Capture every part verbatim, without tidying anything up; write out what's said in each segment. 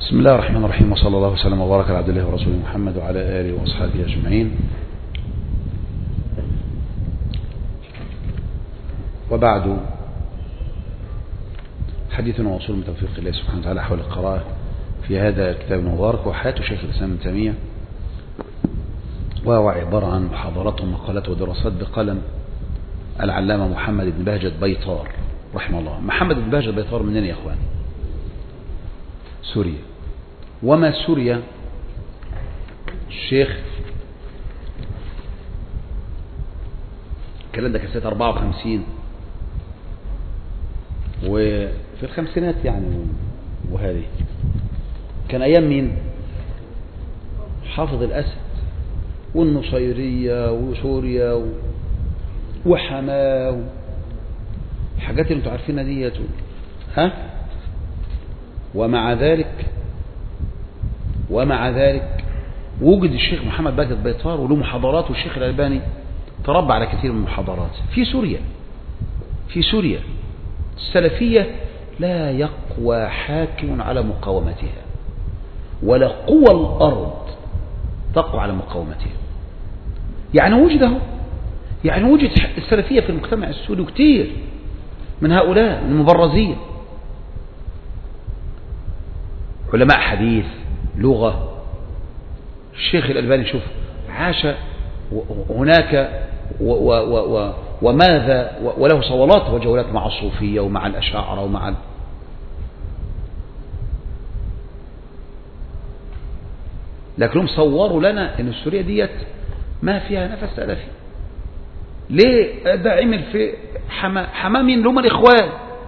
بسم الله الرحمن الرحيم، وصلى الله وسلم وبارك على عبد الله ورسوله محمد وعلى آله وأصحابه أجمعين. وبعد، حديثنا وصول من توفيق الله سبحانه وتعالى حول القراءة في هذا الكتاب المبارك وحياة شيخ الإسلام ابن تيمية، وهو عبارة عن محاضرات ومقالات ودراسات بقلم العلامة محمد بن بهجت بيطار رحمه الله. محمد بن بهجت بيطار منين يا إخواني؟ سوريا. وما سوريا؟ الشيخ الكلام ده كان سنة أربعة وخمسين، وفي الخمسينات يعني، وهذه كان أيام مين؟ حافظ الأسد والنصيرية وسوريا وحماه، الحاجات اللي انتوا عارفينها ديت. ها ومع ذلك ومع ذلك وجد الشيخ محمد بهجت بيطار وله محاضرات، والشيخ الألباني تربى على كثير من المحاضرات في سوريا. في سوريا السلفية لا يقوى حاكم على مقاومتها، ولا قوى الأرض تقوى على مقاومتها. يعني وجده يعني وجد السلفية في المجتمع السوري كتير من هؤلاء المبرزين، علماء حديث، لغة. الشيخ الألباني شوف عاش هناك و و و وماذا وله صولات وجولات مع الصوفية ومع الأشاعرة ومع ال... لكنهم صوروا لنا أن السورية ديت ما فيها نفس سلفي. ليه؟ ده عمل في حما حمامين لهم الإخوان،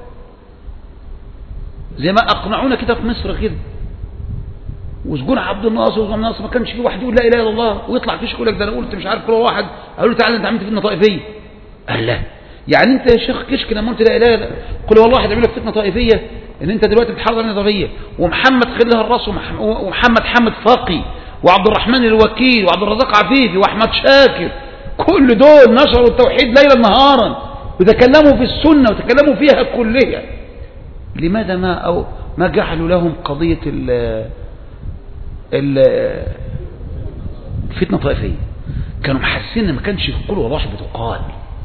زي ما أقنعونا كده في مصر كده، وسجون عبد الناصر وسجون الناصر ما كانش في واحد يقول لا اله الا الله ويطلع فيش يقول لك ده انا قلت مش عارف كل واحد. قالوا له تعالى انت عملت فتنه طائفيه. قال لا، يعني انت يا شيخ كشك لما قلت لا اله الا قل والله واحد يعمل لك فتنه طائفيه، ان انت دلوقتي بتحرض على طائفيه، ومحمد خليها الراس ومحمد حامد فاقي وعبد الرحمن الوكيل وعبد الرزاق عفيفي واحمد شاكر، كل دول نشروا التوحيد ليلا نهارا وتكلموا في السنه وتكلموا فيها كلها. لماذا ما او ما جعلوا لهم قضيه ال الفتنة طائفية؟ كانوا محسين ان ما كانش يقولوا والله بتقال.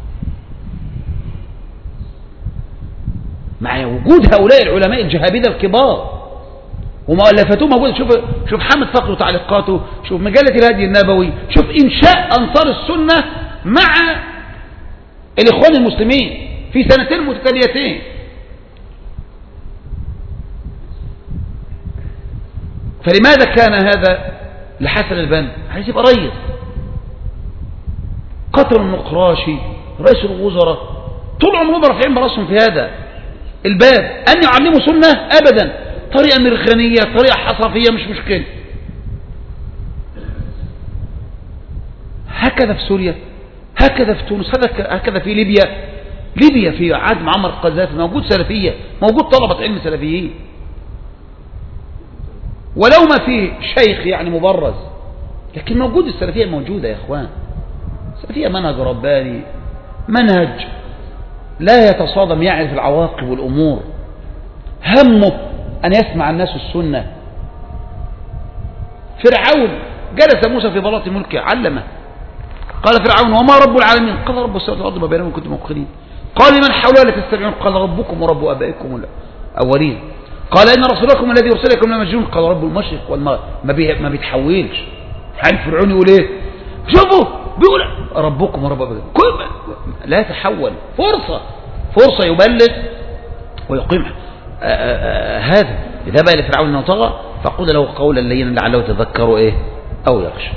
مع وجود هؤلاء العلماء الجهابذة الكبار ومؤلفاتهم موجودة. شوف شوف حامد فقر وتعليقاته، شوف مجلة الهدي النبوي، شوف إنشاء أنصار السنة مع الإخوان المسلمين في سنتين متتاليتين. فلماذا كان هذا لحسن البنا؟ عايز يبقى رئيس. قتل النقراشي رئيس الوزراء طول عمرهم رافعين براسهم في هذا الباب أن يعلموا سنة أبدا، طريقة مرخانية، طريقة حصرفية، مش مشكلة. هكذا في سوريا، هكذا في تونس، هكذا في ليبيا. ليبيا في عهد معمر القذافي موجود سلفية، موجود طلبة علم سلفيين، ولو ما فيه شيخ يعني مبرز، لكن موجود السلفية موجودة يا اخوان. السلفية منهج رباني، منهج لا يتصادم، يعرف العواقب والأمور، همه أن يسمع الناس السنة. فرعون جلس موسى في بلاط ملكه علمه، قال فرعون وما رب العالمين؟ قال رب السماوات والأرض ما بينهما كنتم موقنين. قال لمن حولها لا تستمعون؟ قال ربكم ورب آبائكم الأولين. قال إن رسولكم الذي أرسلكم لمجنون؟ قال رب المشرق والمغرب. ما, بي... ما بيتحولش. حال فرعون يقول إيه؟ شوفوا بيقول ربكم ورب أبدا، لا يتحول. فرصة فرصة يبلغ ويقيم هذا. إذا بقى لفرعون أنه طغى فقول له قولا لينا لعله يتذكر إيه أو يخشى.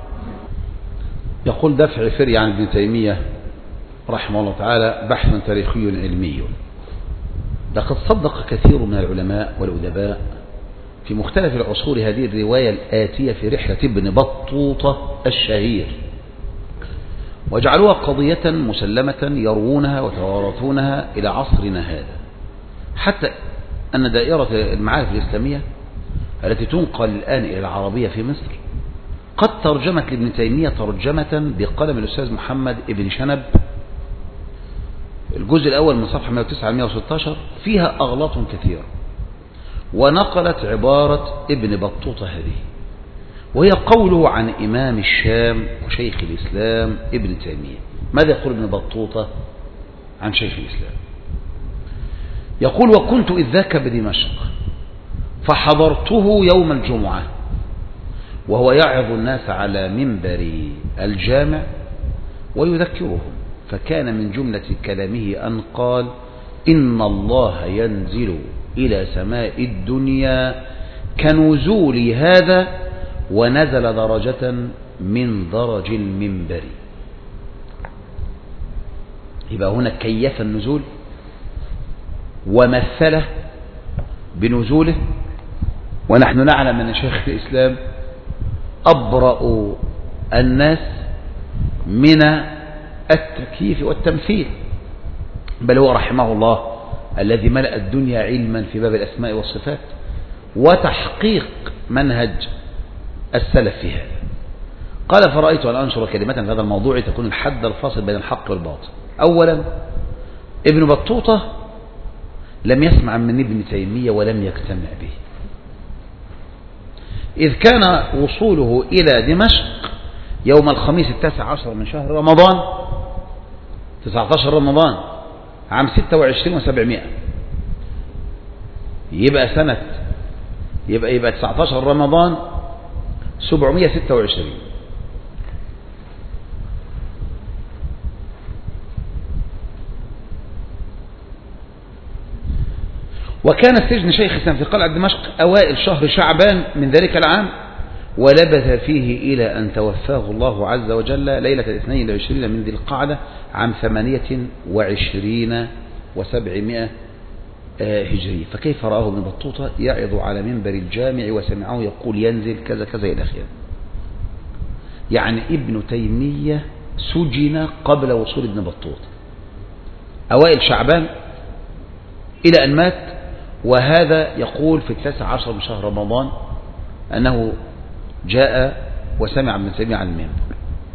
يقول دفع فري عن ابن تيمية رحمه الله تعالى بحث تاريخي علمي. لقد صدق كثير من العلماء والأدباء في مختلف العصور هذه الرواية الآتية في رحلة ابن بطوطة الشهير، وجعلوها قضية مسلمة يروونها وتوارثونها إلى عصرنا هذا، حتى أن دائرة المعارف الإسلامية التي تنقل الآن إلى العربية في مصر قد ترجمت لابن تيمية ترجمة بقلم الأستاذ محمد ابن شنب الجزء الأول من صفحة مئة وتسعة مئة وستة عشر فيها أغلاط كثيرة، ونقلت عبارة ابن بطوطة هذه، وهي قوله عن إمام الشام وشيخ الإسلام ابن تيمية. ماذا يقول ابن بطوطة عن شيخ الإسلام؟ يقول: وكنت إذ ذاك بدمشق فحضرته يوم الجمعة وهو يعظ الناس على منبر الجامع ويذكرهم، فكان من جملة كلامه أن قال: إن الله ينزل إلى سماء الدنيا كنزول هذا ونزل درجة من درج المنبر. يبقى هنا كيف النزول ومثله بنزوله، ونحن نعلم أن شيخ الإسلام أبرأ الناس من التكييف والتمثيل، بل هو رحمه الله الذي ملأ الدنيا علما في باب الأسماء والصفات وتحقيق منهج السلف في هذا. قال: فرأيت أن أنشر كلمة في هذا الموضوع تكون الحد الفاصل بين الحق والباطل. أولا، ابن بطوطة لم يسمع من ابن تيمية ولم يجتمع به، إذ كان وصوله إلى دمشق يوم الخميس التاسع عشر من شهر رمضان تسعة عشر رمضان عام ستة وعشرين وسبعمائة، يبقى سنة يبقى يبقى تسعة عشر رمضان سبعمائة وستة وعشرين. وكان سجن شيخ الإسلام في قلعة دمشق أوائل شهر شعبان من ذلك العام، ولبث فيه إلى أن توفاه الله عز وجل ليلة الاثنين والعشرين من ذي القعدة عام ثمانية وعشرين وسبعمائة هجري. فكيف رآه ابن بطوطة يعظ على منبر الجامع وسمعه يقول ينزل كذا كذا إلى آخره؟ يعني ابن تيمية سجن قبل وصول ابن بطوطة أوائل شعبان إلى أن مات، وهذا يقول في التاسع عشر من شهر رمضان أنه جاء وسمع ابن تيمية عن المنبر.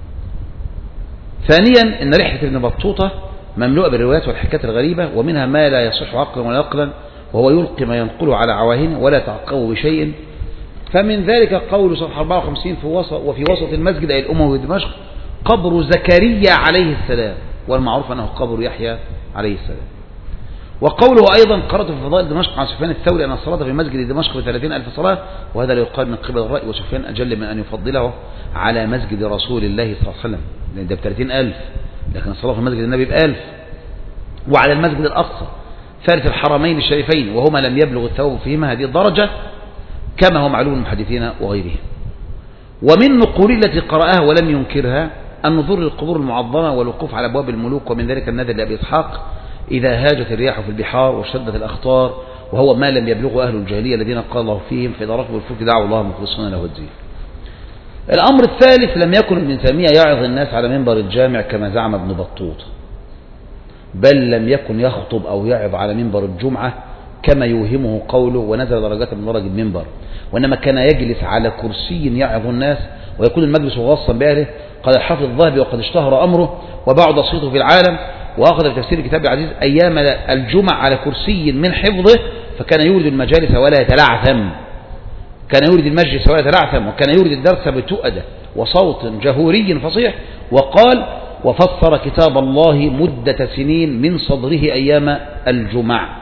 ثانيا، أن رحلة ابن بطوطة مملوءة بالروايات والحكايات الغريبة، ومنها ما لا يصح عقلا ولا نقلا، وهو يلقي ما ينقله على عواهنه ولا تعقبه بشيء. فمن ذلك قول صفحة أربعة وخمسين في وسط وفي وسط المسجد أي الأموي بدمشق قبر زكريا عليه السلام، والمعروف أنه قبر يحيى عليه السلام. وقوله أيضا: قرأت في فضائل دمشق عن سفيان الثوري أن الصلاة في مسجد دمشق بثلاثين ألف صلاة، وهذا لا يقال من قبل الرأي، وسفيان أجل من أن يفضله على مسجد رسول الله صلى الله عليه وسلم، لأن ده بثلاثين ألف، لكن الصلاة في مسجد النبي بألف. وعلى المسجد الأقصى ثالث الحرمين الشريفين، وهما لم يبلغ الثواب فيهما هذه الدرجة كما هو معلوم المحدثين وغيرهم. ومن نقول التي قرأها ولم ينكرها النظور للقبور المعظمة والوقوف على أبواب الملوك، ومن ذلك النذر لأبي إسحاق: إذا هاجت الرياح في البحار واشتدت الأخطار، وهو ما لم يبلغه أهل الجاهلية الذين قال الله فيهم، فإذا ركبوا الفلك دعوا الله مخلصين له الدين. الأمر الثالث، لم يكن ابن تيمية يعظ الناس على منبر الجامع كما زعم ابن بطوطة، بل لم يكن يخطب أو يعظ على منبر الجمعة كما يوهمه قوله ونزل درجات من درج المنبر، وإنما كان يجلس على كرسي يعظ الناس ويكون المجلس غاصا بأهله. قال الحافظ الذهبي: وقد اشتهر أمره وبعد صيته في العالم، وأخذ في تفسير الكتاب العزيز أيام الجمع على كرسي من حفظه، فكان يورد المجالس ولا يتلعثم، كان يورد المجلس ولا يتلعثم، وكان يورد الدرس بتؤدة وصوت جهوري فصيح. وقال: وفسر كتاب الله مدة سنين من صدره أيام الجمع.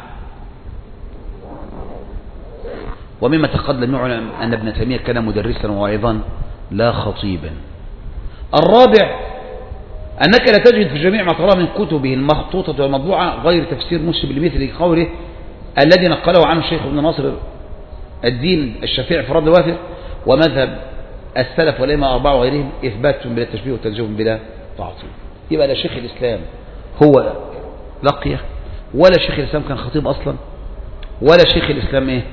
ومما تقدم يعلم أن ابن تيمية كان مدرسا وواعظا لا خطيبا. الرابع، أنك لا تجد في جميع ما تراه من كتبه المخطوطة والمطبوعة غير تفسير مسلم لمثل قوله الذي نقله عنه الشيخ ابن ناصر الدين الشافعي في رد الوافر: ومذهب السلف والأئمة الأربعة وغيرهم إثبات بلا تشبيه وتنزيه بلا تعطيل. يبقى لا شيخ الإسلام هو لقيه، ولا شيخ الإسلام كان خطيب أصلا، ولا شيخ الإسلام إيه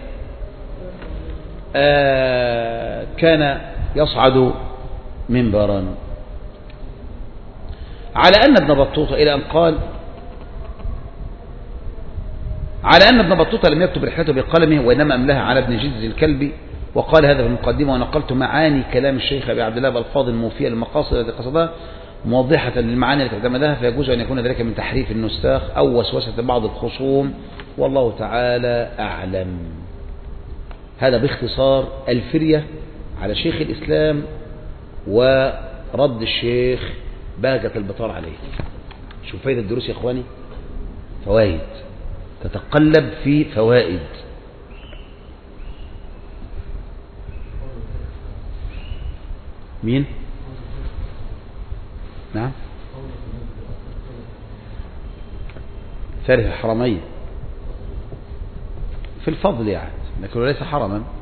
آه كان يصعد منبرا. على أن ابن بطوطة إلى أن قال على أن ابن بطوطة لم يكتب رحلته بقلمه، وإنما أملاها على ابن جز الكلبي، وقال هذا في المقدمة: ونقلت معاني كلام الشيخ أبي عبد الله بالفاظ الموفية للمقاصد التي قصدها موضحة للمعاني التي اعتمدها، فيجوز أن يكون ذلك من تحريف النساخ أو وسوسة بعض الخصوم، والله تعالى أعلم. هذا باختصار الفرية على شيخ الإسلام ورد الشيخ باقة البطار عليه. شوف فايدة الدروس يا إخواني، فوائد تتقلب في فوائد. مين؟ نعم، ثالث الحرمين في الفضل يعني، لكنه ليس حرما.